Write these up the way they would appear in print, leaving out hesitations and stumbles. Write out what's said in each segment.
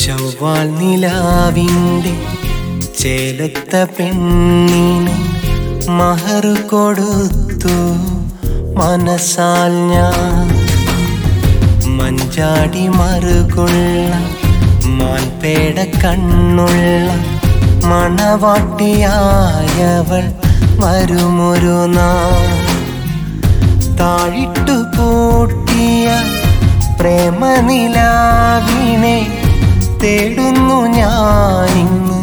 ചൊവ്വാൽ നിലാവിൻ്റെ ചേലത്ത പെണ്ണിന് മഹർ കൊടുത്തു മനസ്സാൽ ഞാൻ. മഞ്ചാടി മറുകുള്ള മാൻപേട കണ്ണുള്ള മണവാട്ടിയായവൾ വരുമൊരു നാൾ. താഴിട്ടു പൂട്ടിയ പ്രേമനിലാവിനെ തേടുന്നു ഞാനിന്ന്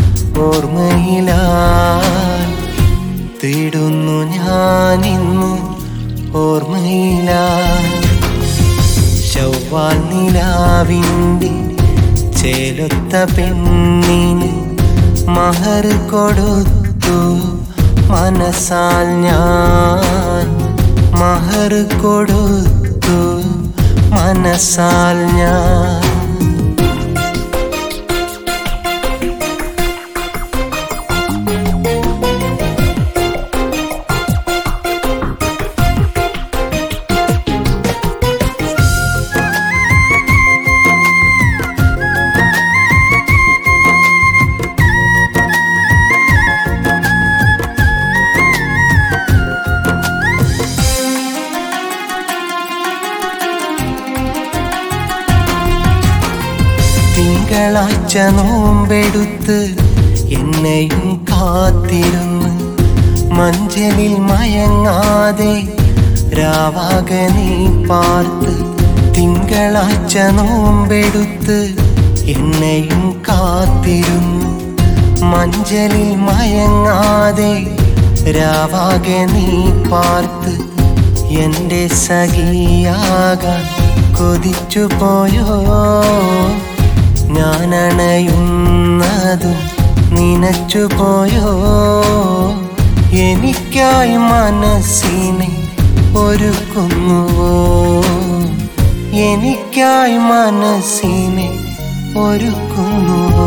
ഓർമ്മയിലാൽ. തേടുന്നു ഞാനിന്ന് ഓർമ്മയിലാൽ. ചൊവ്വാൽ നിലാവിൻ്റെ ചേലൊത്ത പെണ്ണിന് മഹർ കൊടുത്തു മനസ്സാൽ ഞാൻ. മഹർ കൊടുത്തു മനസ്സാൽ ഞാൻ. തിങ്കളാഴ്ച നോമ്പെടുത്ത് എന്നെയും കാത്തിരുന്ന് മഞ്ചലിൽ മയങ്ങാതെ രാവാകെ നീ പാർത്ത്. തിങ്കളാഴ്ച നോമ്പെടുത്ത് എന്നെയും കാത്തിരുന്ന് മഞ്ചലിൽ മയങ്ങാതെ രാവാകെ നീ പാർത്ത്. എൻ്റെ സഖിയാകാൻ കൊതിച്ചു പോയോ ഞാനണയുന്നതും നിനച്ചു പോയോ. എനിക്കായി മനസ്സിനെ ഒരുക്കുന്നുവോ. എനിക്കായി മനസ്സിനെ ഒരുക്കുന്നുവോ.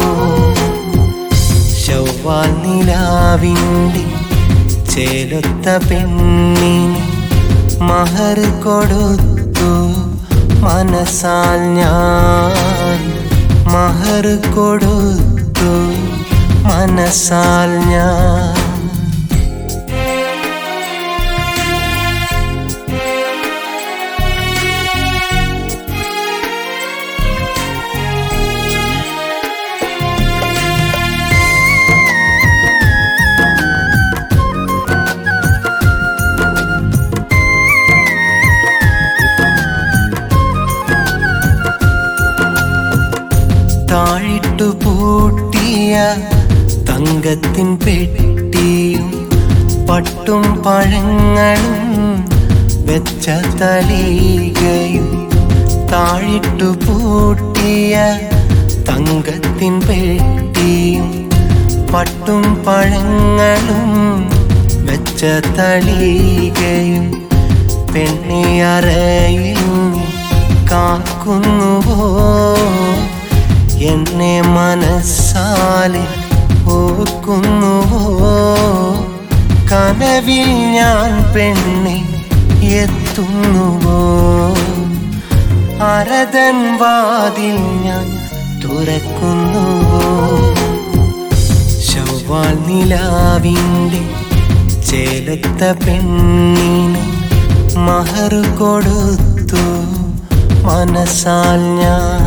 ചൊവ്വാൽ നിലാവിൻ്റെ ചേലൊത്ത പെണ്ണിന് മഹർ കൊടുത്തു മനസ്സാൽ ഞാൻ. മഹർ കൊടുത്തു മനസ്സാൽ ഞാൻ. താഴിട്ടു പൂട്ടിയ തങ്കത്തിൻ പെട്ടിയും പട്ടും പഴങ്ങളും വെച്ച തളികയും. താഴിട്ടു പൂട്ടിയ തങ്കത്തിൻ പെട്ടിയും പട്ടും പഴങ്ങളും വെച്ച തളികയും. പെണ്ണിയറയിൽ കാക്കുന്നുവോ എന്നെ മനസ്സാലെ ഓർക്കുന്നുവോ. കനവിൽ ഞാൻ പെണ്ണെ എത്തുന്നുവോ. അരതൻ വാതിൽ ഞാൻ തുറക്കുന്നുവോ. ചൊവ്വാൽ നിലാവിൻ്റെ ചേലത്ത പെണ്ണിന് മഹർ കൊടുത്തു മനസ്സാൽ ഞാൻ.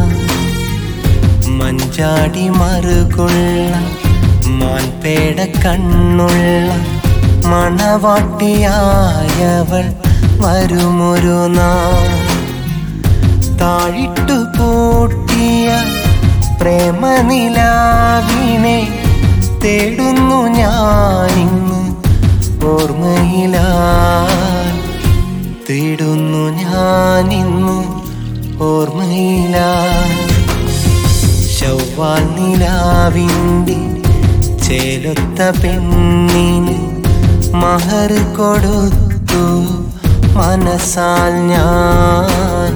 മഞ്ചാടി മറുകുള്ള മാൻപേട കണ്ണുള്ള മണവാട്ടിയായവൾ വരുമൊരു നാൾ. താഴിട്ടു പൂട്ടിയ പ്രേമനിലാവിനെ തേടുന്നു ഞാനിന്ന് ഓർമ്മയിലാൽ. തേടുന്നു ഞാനിന്ന് ഓർമ്മയിലാൽ. ചൊവ്വാൽ നിലാവിൻ്റെ ചേലൊത്ത പെണ്ണിന് മഹർ കൊടുത്തു മനസ്സാൽ ഞാൻ.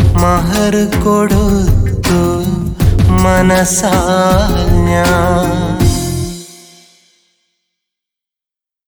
മഹർ കൊടുത്തു മനസ്സാൽ ഞാൻ.